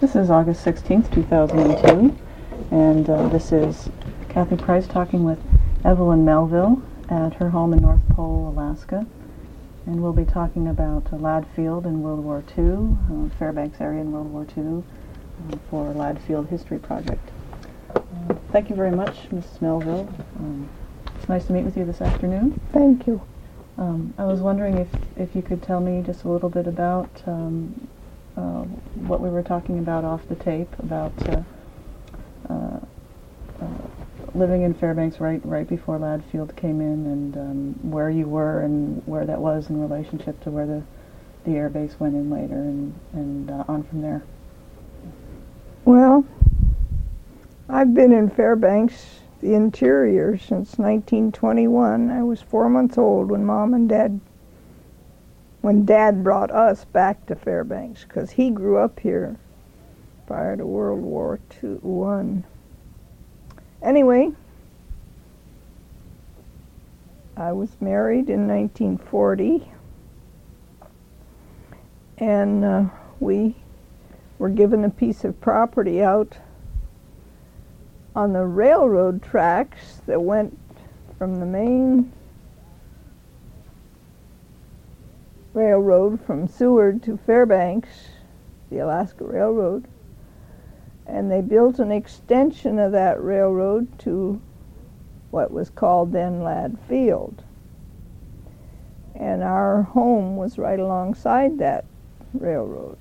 This is August 16th, 2002, and this is Kathy Price talking with Evelyn Melville at her home in North Pole, Alaska. And we'll be talking about Ladd Field in World War II, Fairbanks area in World War II, for Ladd Field History Project. Thank you very much, Mrs. Melville. It's nice to meet with you this afternoon. Thank you. I was wondering if you could tell me just a little bit about what we were talking about off the tape, about living in Fairbanks right before Ladd Field came in, and where you were and where that was in relationship to where the air base went in later, and on from there. Well, I've been in Fairbanks, the interior, since 1921. I was 4 months old when Dad brought us back to Fairbanks, because he grew up here prior to World War I. Anyway, I was married in 1940, and we were given a piece of property out on the railroad tracks that went from the main railroad from Seward to Fairbanks, the Alaska Railroad, and they built an extension of that railroad to what was called then Ladd Field. And our home was right alongside that railroad.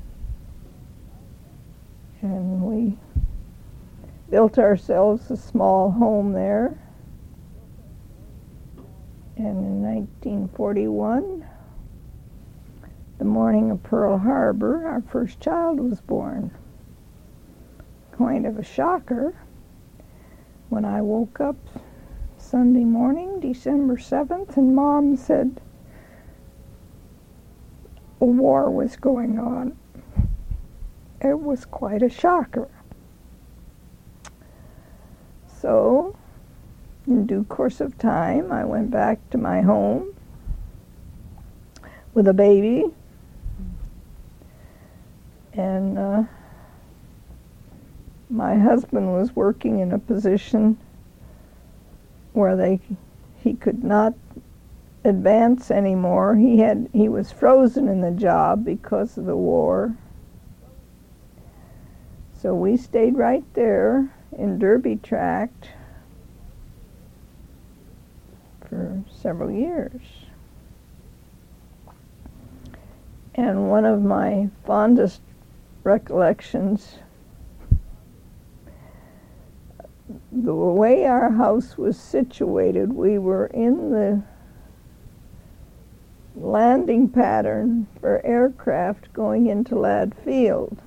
And we built ourselves a small home there. And in 1941, the morning of Pearl Harbor, our first child was born. Kind of a shocker. When I woke up Sunday morning, December 7th, and Mom said a war was going on. It was quite a shocker. So, in due course of time, I went back to my home with a baby, and my husband was working in a position where he could not advance anymore. He was frozen in the job because of the war. So we stayed right there in Derby Tract for several years. And one of my fondest recollections, the way our house was situated, we were in the landing pattern for aircraft going into Ladd Field.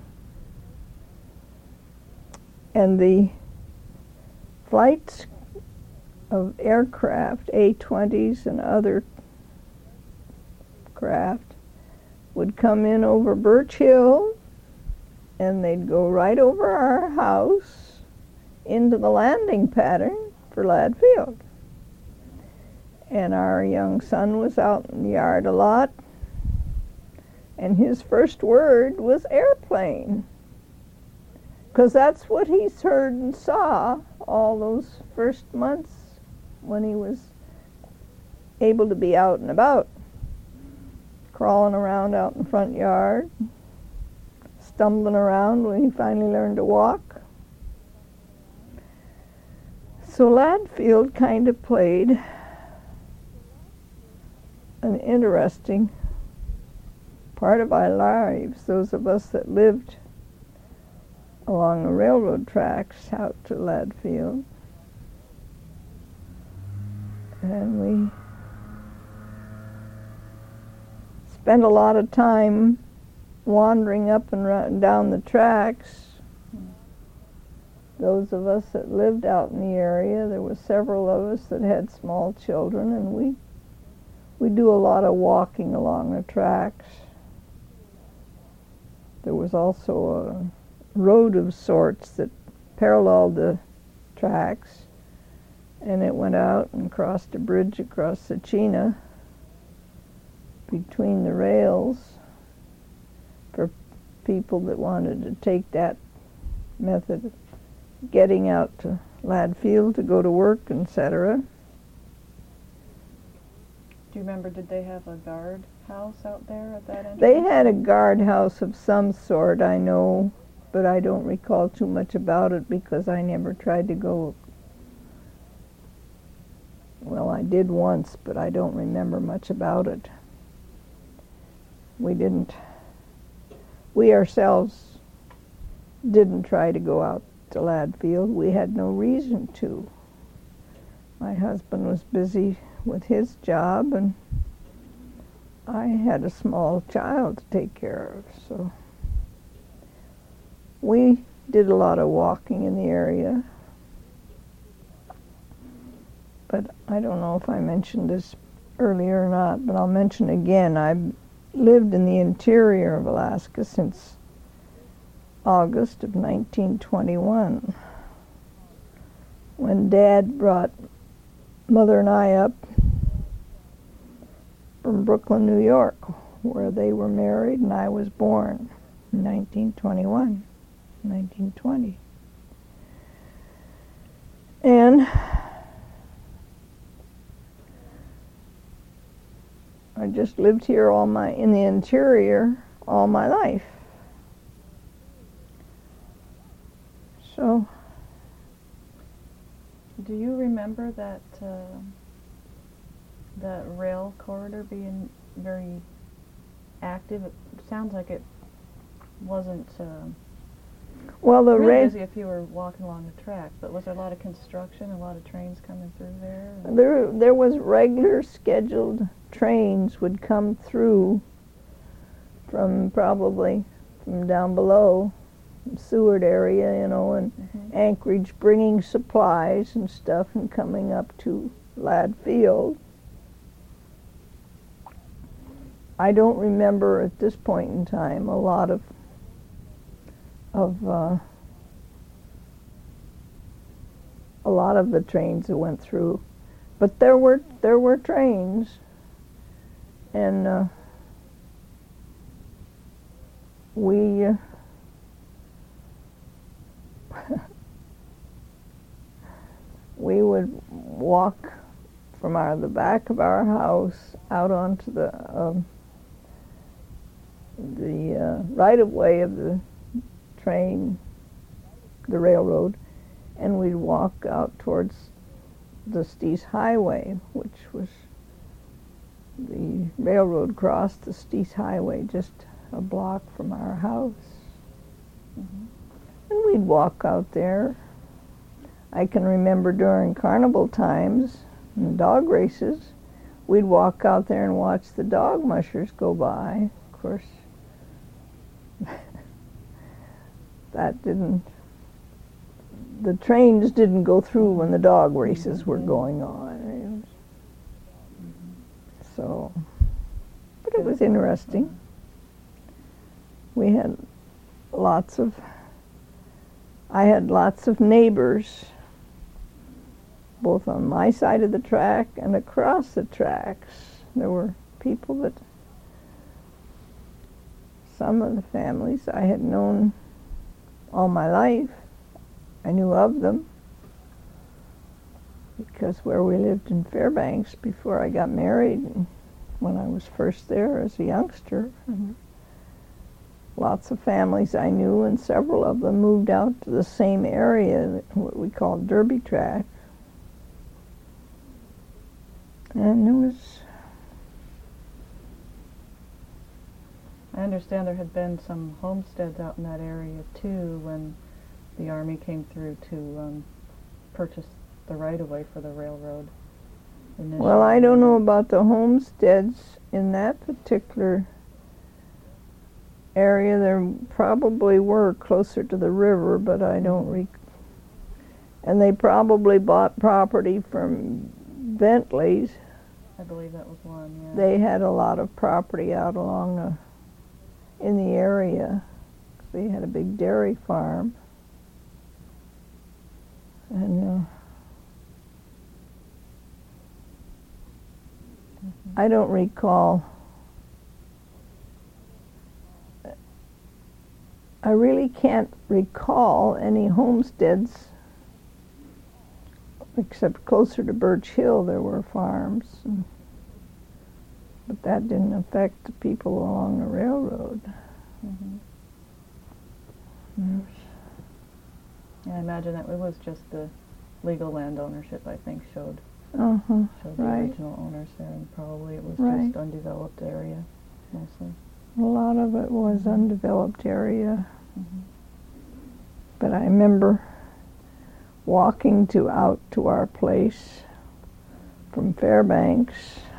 And the flights of aircraft, A-20s and other craft, would come in over Birch Hill, and they'd go right over our house into the landing pattern for Ladd Field. And our young son was out in the yard a lot, and his first word was airplane, because that's what he's heard and saw all those first months when he was able to be out and about, crawling around out in the front yard, stumbling around when he finally learned to walk. So Ladd Field kind of played an interesting part of our lives, those of us that lived along the railroad tracks out to Ladd Field. And we spent a lot of time wandering up and down the tracks. Those of us that lived out in the area, there were several of us that had small children, and we do a lot of walking along the tracks. There was also a road of sorts that paralleled the tracks, and it went out and crossed a bridge across the Chena between the rails for people that wanted to take that method of getting out to Ladfield to go to work, etc. Do you remember, did they have a guard house out there at that entrance? They had a guardhouse of some sort, I know, but I don't recall too much about it because I never tried to go. Well, I did once, but I don't remember much about it. We ourselves didn't try to go out to Ladfield. We had no reason to. My husband was busy with his job, and I had a small child to take care of, so we did a lot of walking in the area. But I don't know if I mentioned this earlier or not, but I'll mention again. I've lived in the interior of Alaska since August of 1921, when Dad brought Mother and I up from Brooklyn, New York, where they were married and I was born in 1921, 1920. And I just lived here in the interior all my life. So, do you remember that that rail corridor being very active? It sounds like it wasn't well, the really rail busy if you were walking along the track, but was there a lot of construction, a lot of trains coming through there? there was regular scheduled trains would come through from probably from down below, Seward area, and Anchorage, bringing supplies and stuff and coming up to Ladfield. I don't remember at this point in time a lot of the trains that went through, but there were trains, and we we would walk from the back of our house out onto the right-of-way of the train, the railroad, and we'd walk out towards the Steese Highway, which was the railroad crossed the Steese Highway just a block from our house. And we'd walk out there. I can remember during carnival times and dog races, we'd walk out there and watch the dog mushers go by. Of course, the trains didn't go through when the dog races were going on. So, but it was interesting. We had I had lots of neighbors, both on my side of the track and across the tracks. There were people that, some of the families I had known all my life. I knew of them because where we lived in Fairbanks before I got married, and when I was first there as a youngster, lots of families I knew, and several of them moved out to the same area, what we call Derby Track. And there was... I understand there had been some homesteads out in that area too when the Army came through to purchase the right-of-way for the railroad. Initially. Well, I don't know about the homesteads in that particular area. There probably were closer to the river, but I don't and they probably bought property from Bentley's. I believe that was one, yeah. They had a lot of property out along in the area. They had a big dairy farm. And I don't recall I really can't recall any homesteads, except closer to Birch Hill there were farms, but that didn't affect the people along the railroad. Yeah, I imagine that it was just the legal land ownership, I think, showed the original owners there, and probably it was just undeveloped area, mostly. A lot of it was undeveloped area. But I remember walking out to our place from Fairbanks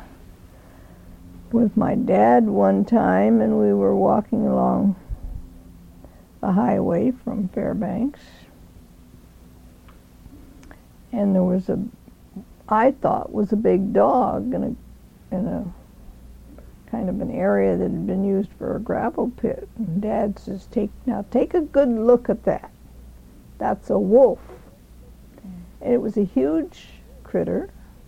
with my dad one time, and we were walking along the highway from Fairbanks, and there was I thought was a big dog in a kind of an area that had been used for a gravel pit. And Dad says, take a good look at that. That's a wolf. And it was a huge critter.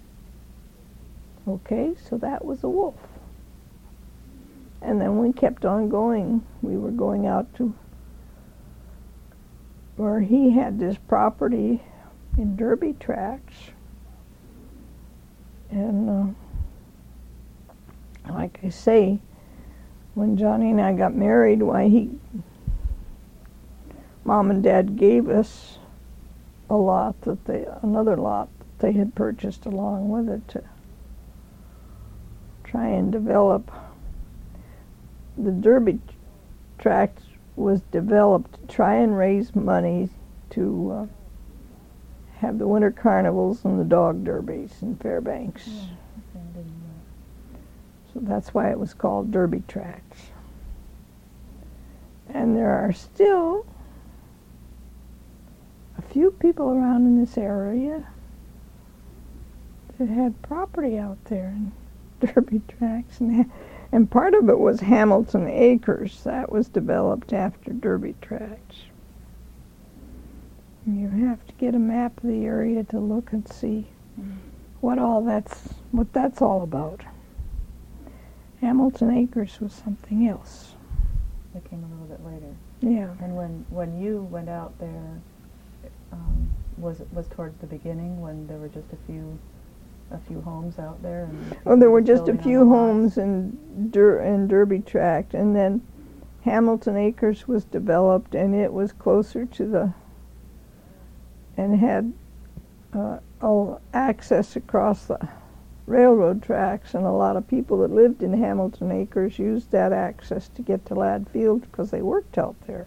Okay, so that was a wolf. And then we kept on going. We were going out to where he had this property in Derby Tracts. And like I say, when Johnny and I got married, Mom and Dad gave us another lot that they had purchased along with it to try and develop. The Derby Tract was developed to try and raise money to have the winter carnivals and the dog derbies in Fairbanks. Yeah, okay, I didn't know. So that's why it was called Derby Tracts. And there are still a few people around in this area that had property out there in Derby Tracts. And part of it was Hamilton Acres. That was developed after Derby Tracts. You have to get a map of the area to look and see what that's all about. Hamilton Acres was something else. That came a little bit later. Yeah. And when you went out there, was toward the beginning when there were just a few homes out there? And there were just a few homes in Derby Tract, and then Hamilton Acres was developed, and it was closer to and had access across the railroad tracks, and a lot of people that lived in Hamilton Acres used that access to get to Ladd Field because they worked out there.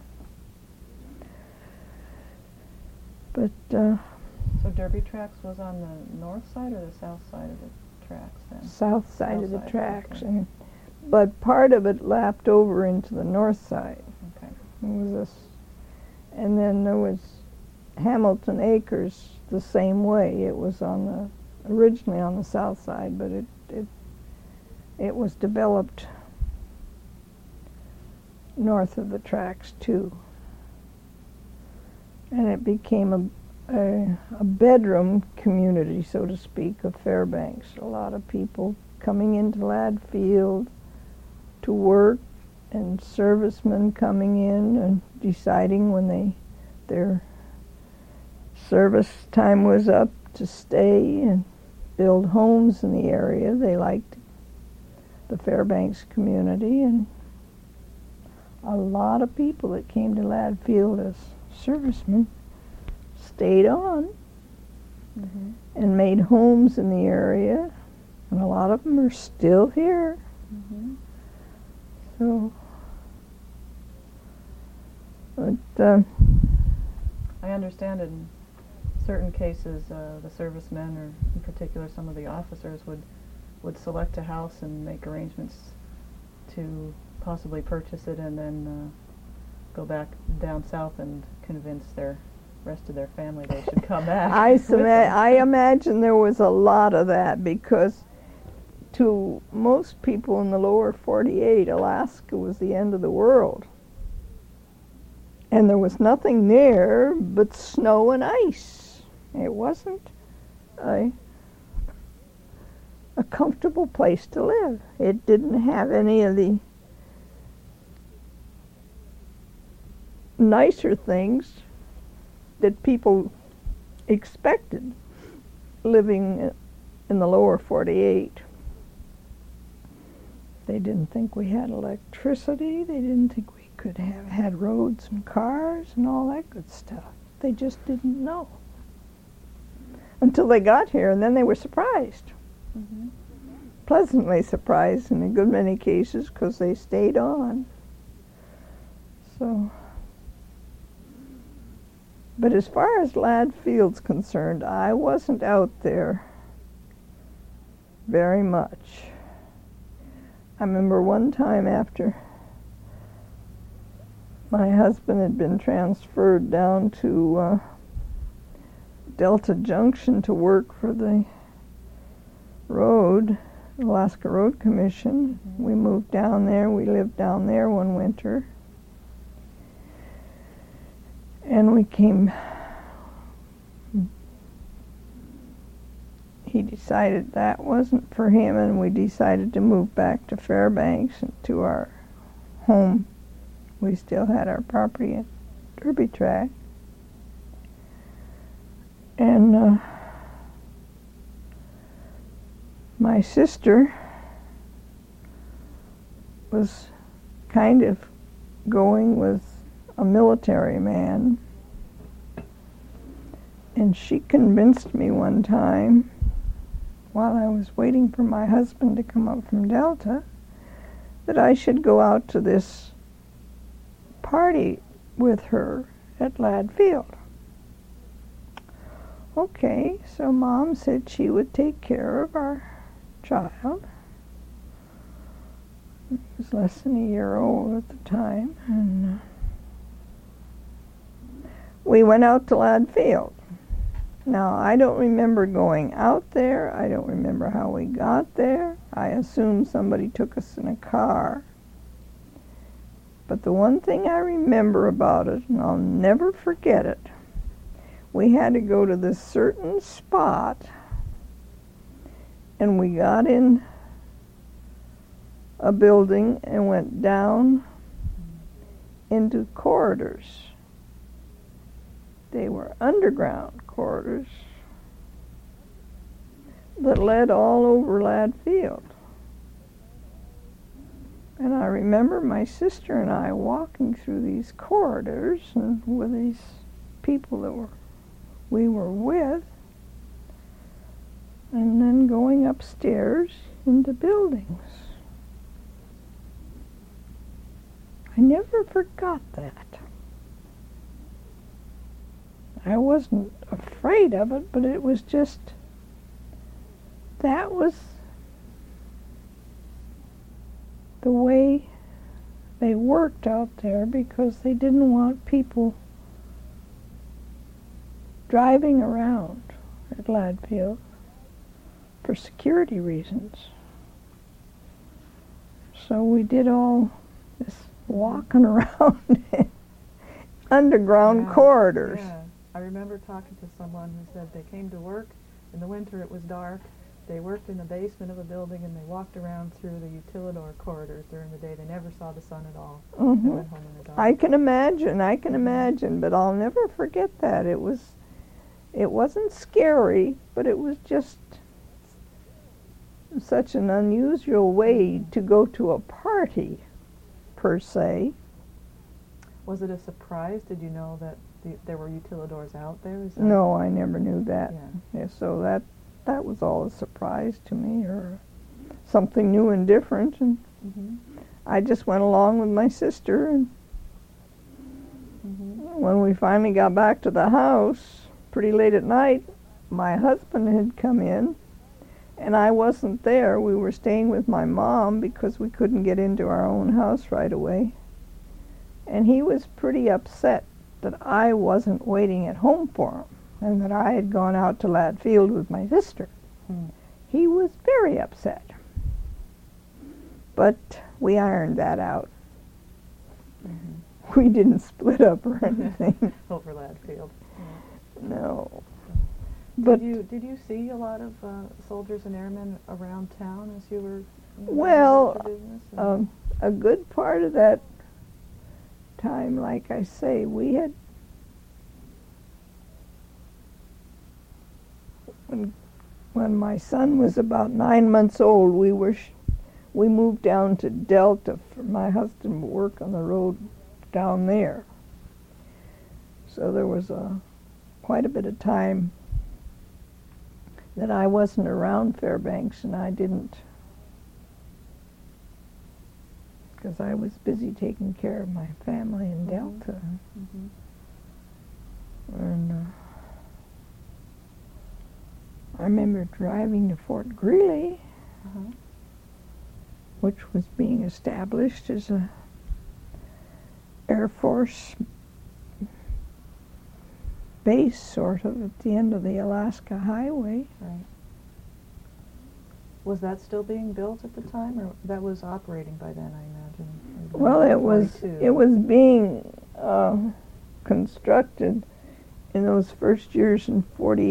But so Derby Tracts was on the north side or the south side of the tracks then? South side of the tracks, okay. But part of it lapped over into the north side. Okay. It was and then there was Hamilton Acres the same way. It was originally on the south side, but it was developed north of the tracks too. And it became a bedroom community, so to speak, of Fairbanks. A lot of people coming into Ladd Field to work, and servicemen coming in and deciding when their service time was up to stay and build homes in the area. They liked the Fairbanks community, and a lot of people that came to Ladd Field as servicemen stayed on and made homes in the area, and a lot of them are still here. So, but I understand in certain cases the servicemen, or in particular some of the officers, would select a house and make arrangements to possibly purchase it and then go back down south and convince the rest of their family they should come back. I imagine there was a lot of that, because to most people in the lower 48, Alaska was the end of the world. And there was nothing there but snow and ice. It wasn't a comfortable place to live. It didn't have any of the nicer things that people expected living in the lower 48. They didn't think we had electricity. They didn't think we could have had roads and cars and all that good stuff. They just didn't know. Until they got here, and then they were surprised. Mm-hmm. Pleasantly surprised in a good many cases, because they stayed on. So, but as far as Ladd Field's concerned, I wasn't out there very much. I remember one time after my husband had been transferred down to Delta Junction to work for the road, Alaska Road Commission. Mm-hmm. We moved down there. We lived down there one winter. And we came, he decided that wasn't for him, and we decided to move back to Fairbanks and to our home. We still had our property at Derby Track. And my sister was kind of going with a military man, and she convinced me one time, while I was waiting for my husband to come up from Delta, that I should go out to this party with her at Ladd Field. Okay, so Mom said she would take care of our child. He was less than a year old at the time, and we went out to Ladd Field. Now, I don't remember going out there. I don't remember how we got there. I assume somebody took us in a car. But the one thing I remember about it, and I'll never forget it, we had to go to this certain spot, and we got in a building and went down into corridors. They were underground corridors that led all over Ladd Field. And I remember my sister and I walking through these corridors and with these people that we were with, and then going upstairs into buildings. I never forgot that. I wasn't afraid of it, but it was just, that was the way they worked out there, because they didn't want people driving around at Ladd Field for security reasons. So we did all this walking around underground corridors. Yeah. I remember talking to someone who said they came to work. In the winter it was dark. They worked in the basement of a building, and they walked around through the utilidor corridors during the day. They never saw the sun at all. Mm-hmm. They went home in the dark. I can imagine, but I'll never forget that. It wasn't scary, but it was just such an unusual way to go to a party, per se. Was it a surprise? Did you know that there were utilidors out there? Is that No, I never knew that. Yeah. So that was all a surprise to me, or something new and different. And Mm-hmm. I just went along with my sister, and Mm-hmm. when we finally got back to the house, pretty late at night, my husband had come in, and I wasn't there. We were staying with my mom because we couldn't get into our own house right away. And he was pretty upset that I wasn't waiting at home for him, and that I had gone out to Ladd Field with my sister. Mm. He was very upset. But we ironed that out. Mm-hmm. We didn't split up or anything. Over Ladd Field. Yeah. No. But Did you see a lot of soldiers and airmen around town as you were Well, going about your business? a good part of that time, like I say, we had, when my son was about 9 months old, we moved down to Delta for my husband to work on the road down there. So there was quite a bit of time that I wasn't around Fairbanks, and I didn't, because I was busy taking care of my family in Delta. Mm-hmm. And I remember driving to Fort Greely, Uh-huh. which was being established as a Air Force base, sort of, at the end of the Alaska Highway. Right. Was that still being built at the time, or that was operating by then, I imagine? Well, it was being constructed in those first years in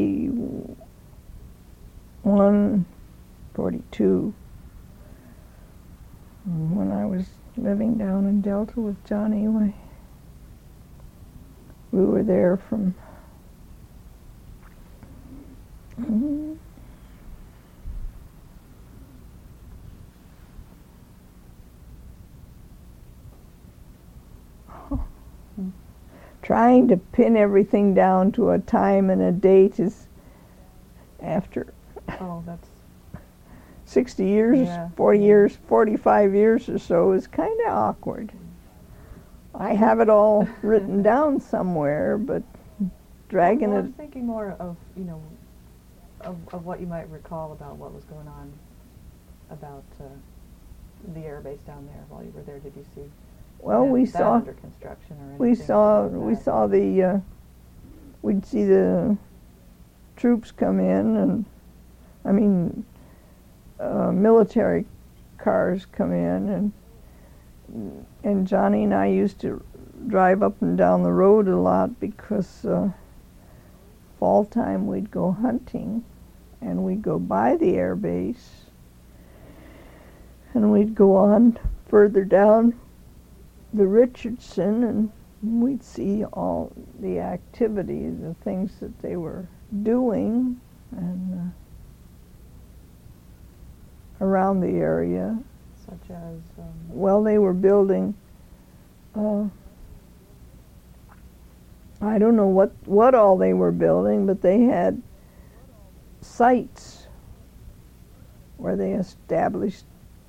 41, 42, when I was living down in Delta with Johnny. We were there from trying to pin everything down to a time and a date is, after Oh, that's 60 years, Yeah. 40 years, 45 years or so, is kind of awkward. I have it all written down somewhere, but dragging well, it. I'm thinking more of, of what you might recall about what was going on about the air base down there while you were there. Did you see Well, we that saw under construction or we anything saw like we that? saw the we'd see the troops come in, and I mean military cars come in, and Johnny and I used to drive up and down the road a lot because fall time we'd go hunting, and we'd go by the air base, and we'd go on further down the Richardson, and we'd see all the activity, the things that they were doing, and around the area. Such as Well, they were building, I don't know what all they were building, but they had sites where they established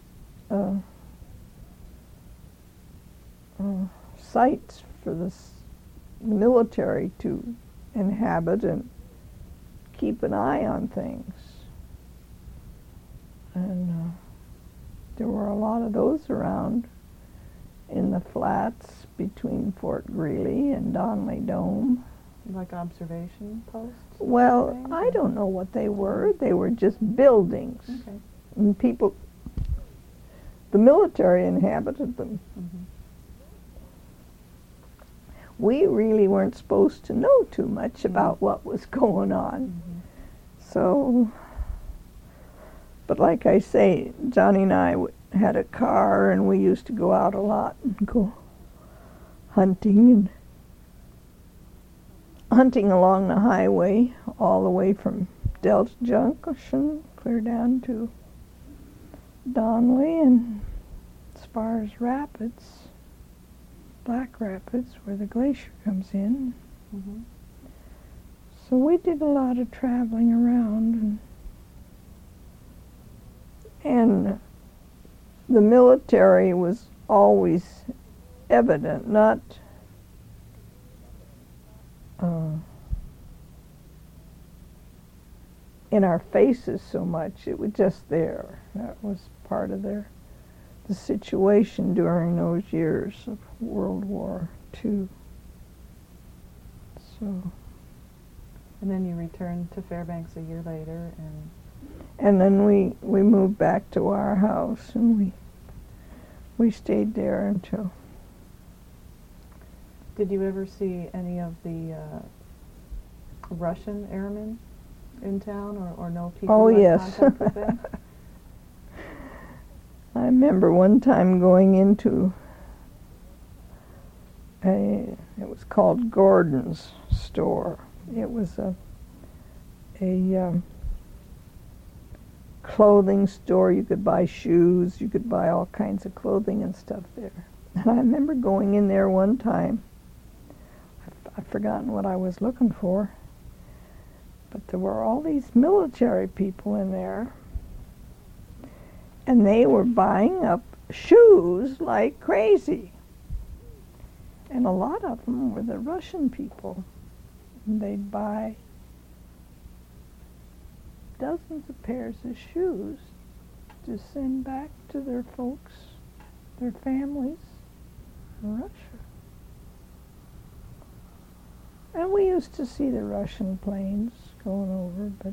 sites for the military to inhabit and keep an eye on things. And there were a lot of those around in the flats between Fort Greely and Donley Dome. like observation posts? Well, things, I or- don't know what they were. They were just buildings. Okay. And people, the military inhabited them. Mm-hmm. We really weren't supposed to know too much about what was going on. Mm-hmm. So, but like I say, Johnny and I had a car, and we used to go out a lot and go hunting along the highway, all the way from Delta Junction clear down to Donley and as far as Rapids, Black Rapids, where the glacier comes in. Mm-hmm. So we did a lot of traveling around, and the military was always evident, not in our faces so much. It was just there. That was part of the situation during those years of World War II. So. And then you returned to Fairbanks a year later, And then we moved back to our house, and we stayed there until. did you ever see any of the Russian airmen in town, or know people Oh, who had yes. contact with them? I remember one time going into was called Gordon's store. It was a clothing store. You could buy shoes, you could buy all kinds of clothing and stuff there. And I remember going in there one time. I've forgotten what I was looking for, but there were all these military people in there, and they were buying up shoes like crazy. And a lot of them were the Russian people. And they'd buy dozens of pairs of shoes to send back to their folks, their families in Russia. And we used to see the Russian planes going over, but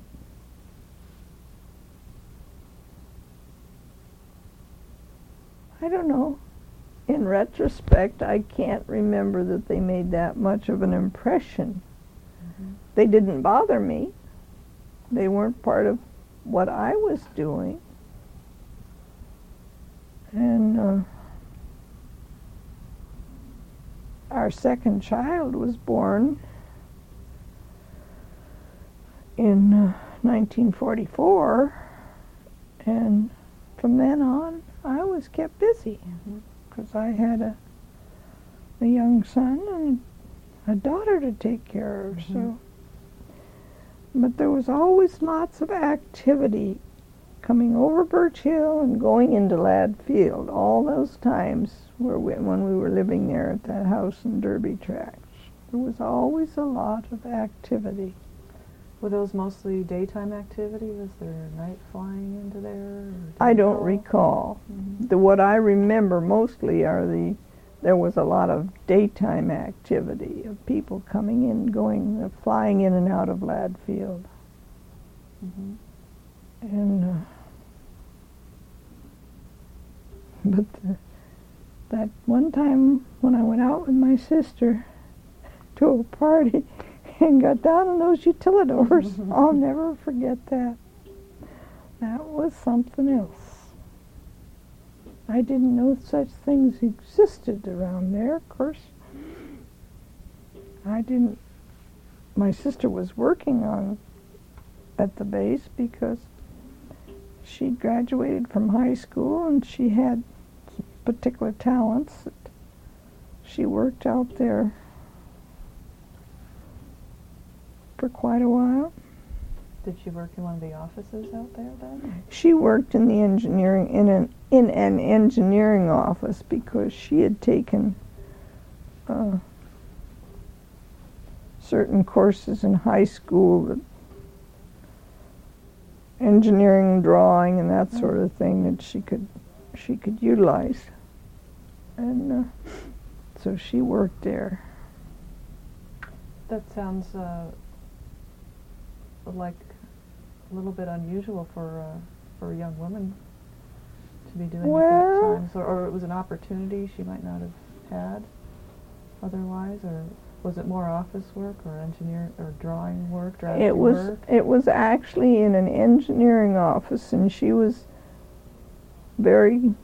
I don't know. In retrospect, I can't remember that they made that much of an impression. Mm-hmm. They didn't bother me. They weren't part of what I was doing. And our second child was born in 1944, and from then on I was kept busy because I had a young son and a daughter to take care of. So, but there was always lots of activity coming over Birch Hill and going into Ladd Field. All those times when we were living there at that house in Derby Tracks, there was always a lot of activity. Were those mostly daytime activity? Was there night flying into there? I don't recall. What I remember mostly are there was a lot of daytime activity of people coming in, going, flying in and out of Ladd Field. And but that one time when I went out with my sister to a party and got down in those utilidors, I'll never forget that. That was something else. I didn't know such things existed around there, of course. My sister was working at the base because she'd graduated from high school and she had particular talents that she worked out there for quite a while. Did she work in one of the offices out there then? She worked in the engineering in an engineering office because she had taken certain courses in high school, that engineering, drawing, and that sort of thing that she could utilize, and so she worked there. That sounds like a little bit unusual for a young woman to be doing at that time. So, or it was an opportunity she might not have had otherwise, or was it more office work or engineer or drawing work? It was actually in an engineering office, and she was very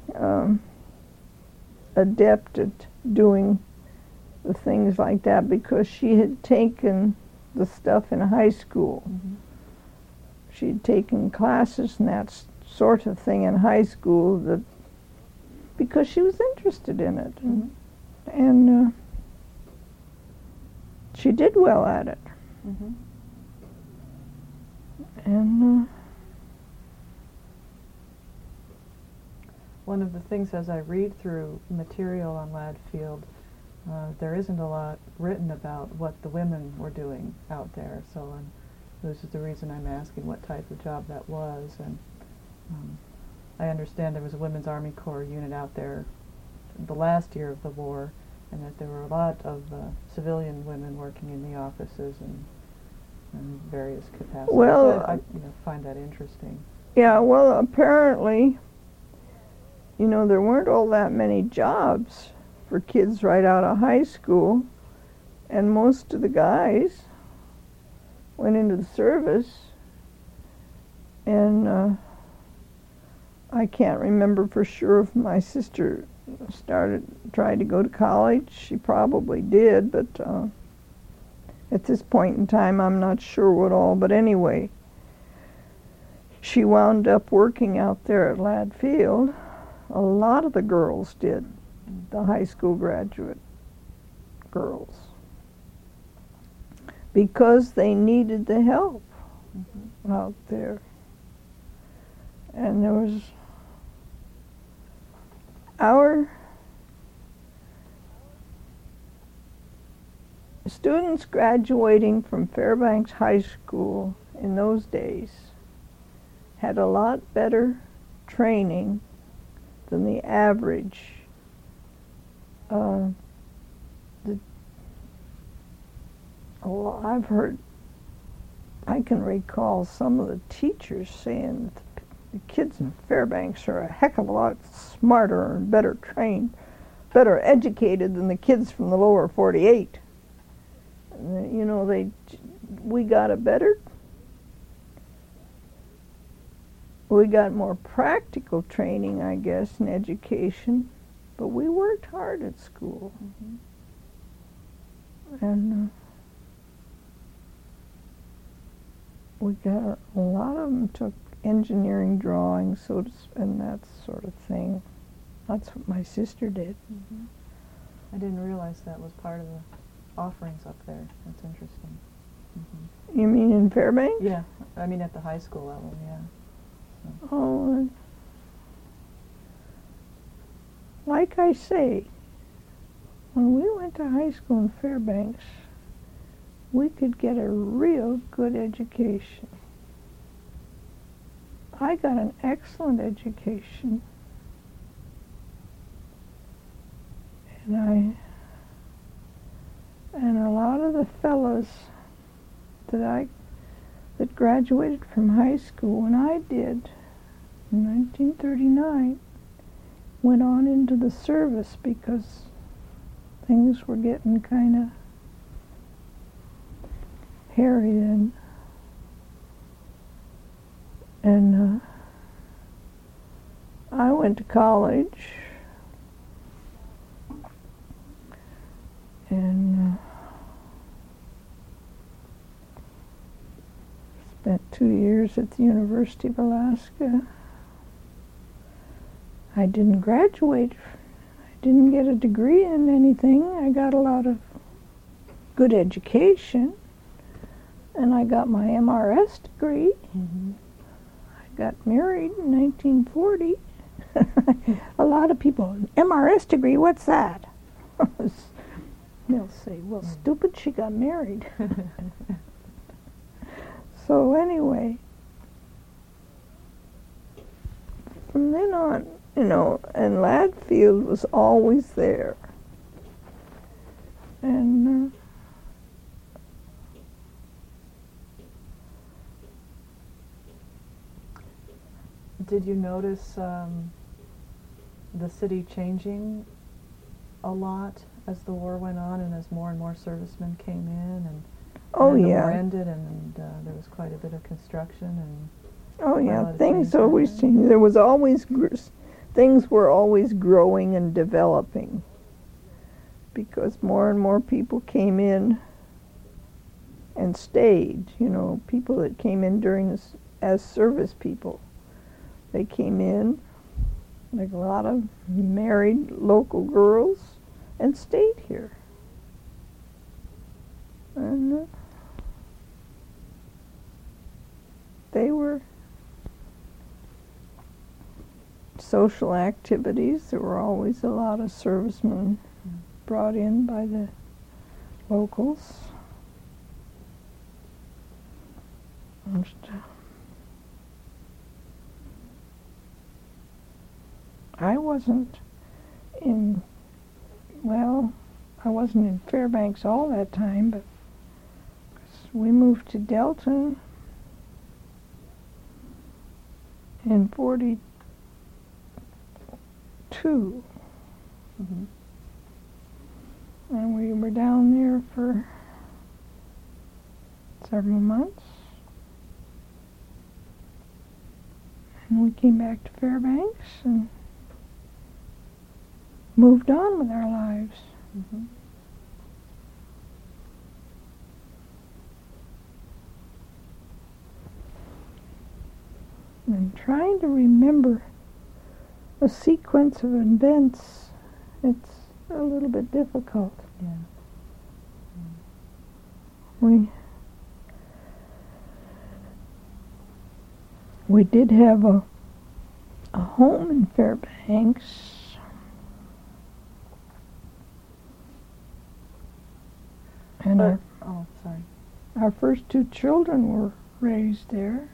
adept at doing the things like that because she had taken the stuff in high school. She'd taken classes and that sort of thing in high school because she was interested in it, and she did well at it. And one of the things as I read through material on Ladd Field, there isn't a lot written about what the women were doing out there. So this is the reason I'm asking what type of job that was. And I understand there was a Women's Army Corps unit out there the last year of the war, and that there were a lot of civilian women working in the offices and various capacities. Well, I find that interesting. Yeah, well, apparently, there weren't all that many jobs for kids right out of high school, and most of the guys went into the service, and I can't remember for sure if my sister tried to go to college. She probably did, but at this point in time, I'm not sure what all. But anyway, she wound up working out there at Ladd Field. A lot of the girls did, the high school graduate girls, because they needed the help out there. And there was our students graduating from Fairbanks High School in those days had a lot better training than the average. I've heard, I can recall some of the teachers saying that the kids in Fairbanks are a heck of a lot smarter and better trained, better educated than the kids from the lower 48. You know, we got more practical training, I guess, in education, but we worked hard at school. And we got a lot of them took engineering drawings, and that sort of thing. That's what my sister did. I didn't realize that was part of the offerings up there. That's interesting. You mean in Fairbanks? Yeah, I mean at the high school level, yeah. So. Oh, like I say, when we went to high school in Fairbanks, we could get a real good education. I got an excellent education, and a lot of the fellows that graduated from high school when I did in 1939 went on into the service because things were getting kind of hairy then. And I went to college, and spent 2 years at the University of Alaska. I didn't graduate. I didn't get a degree in anything. I got a lot of good education, and I got my MRS degree. Got married in 1940. A lot of people, MRS degree, what's that? They'll say, well, stupid, she got married. So anyway, from then on, you know, and Ladd Field was always there. And did you notice the city changing a lot as the war went on and as more and more servicemen came in and the war ended and there was quite a bit of construction and things always changed. There was always things were always growing and developing because more and more people came in and stayed. You know, people that came in during this as service people. They came in, like a lot of married local girls, and stayed here. And they were social activities. There were always a lot of servicemen brought in by the locals. I wasn't in Fairbanks all that time, but we moved to Delton in 42. And we were down there for several months. And we came back to Fairbanks, and moved on with our lives. Mm-hmm. And trying to remember a sequence of events, it's a little bit difficult. Yeah. We did have a home in Fairbanks. And our first two children were raised there.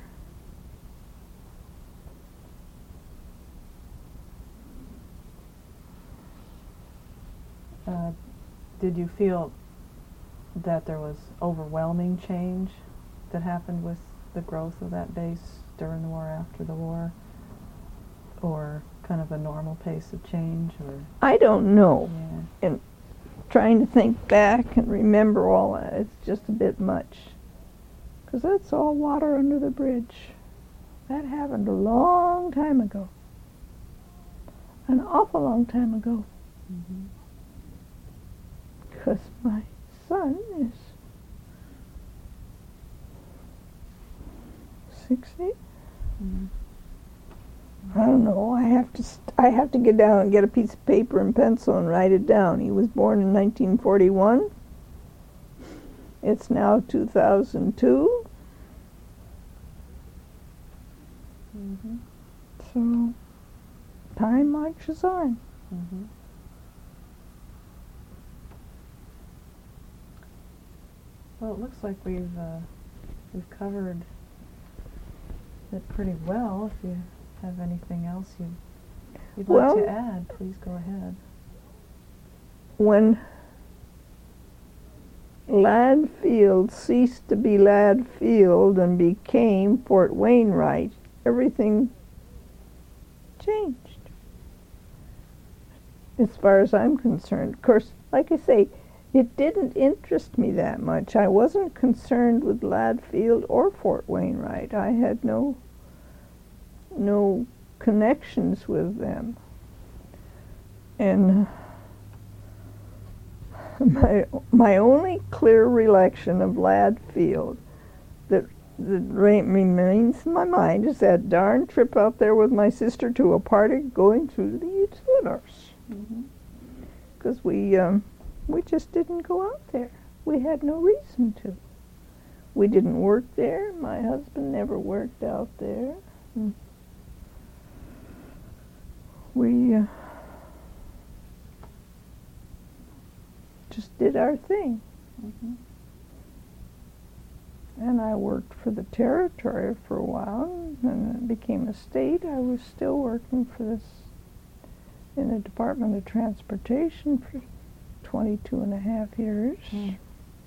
Did you feel that there was overwhelming change that happened with the growth of that base during the war, after the war, or kind of a normal pace of change? Or I don't know. Yeah. And trying to think back and remember all that, it's just a bit much. Because that's all water under the bridge. That happened a long time ago. An awful long time ago. Mm-hmm. Because my son is 60. Mm-hmm. I don't know. I have to get down and get a piece of paper and pencil and write it down. He was born in 1941. It's now 2002. Mm-hmm. So time marches on. Mm-hmm. Well, it looks like we've covered it pretty well. If you have anything else you'd like to add, please go ahead. When Ladd Field ceased to be Ladd Field and became Fort Wainwright, everything changed. As far as I'm concerned. Of course, like I say, it didn't interest me that much. I wasn't concerned with Ladd Field or Fort Wainwright. I had no connections with them. And my only clear recollection of Ladd Field that remains in my mind is that darn trip out there with my sister to a party going through the Utilidors. Because we just didn't go out there. We had no reason to. We didn't work there. My husband never worked out there. We just did our thing. Mm-hmm. And I worked for the territory for a while, and it became a state. I was still working for this in the Department of Transportation for 22 and a half years. Mm.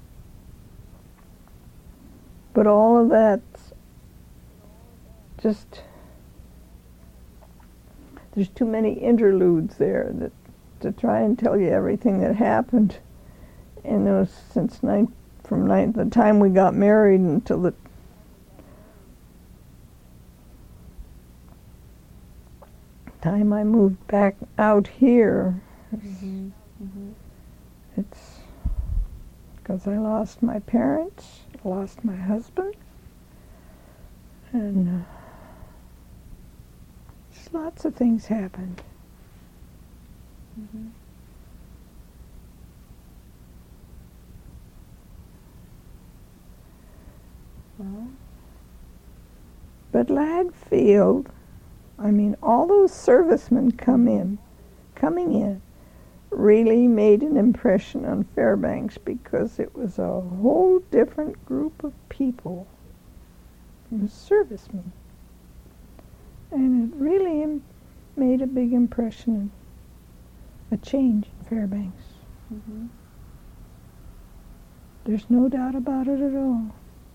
But all of that just, there's too many interludes there that to try and tell you everything that happened. And it was from the time we got married until the time I moved back out here. Mm-hmm. Mm-hmm. It's because I lost my parents, lost my husband, and just lots of things happened. Mm-hmm. Well, but Ladd Field, I mean, all those servicemen coming in, really made an impression on Fairbanks because it was a whole different group of people. It was servicemen. And it really made a big impression, a change in Fairbanks. mm-hmm. There's no doubt about it at all.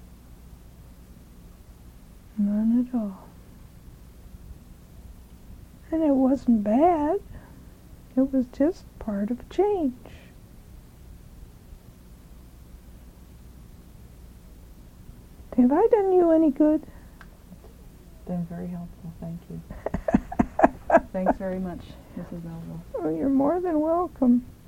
None at all. And it wasn't bad. It was just part of change. Have I done you any good? Been very helpful, thank you. Thanks very much. Mrs. Melville. Oh, you're more than welcome.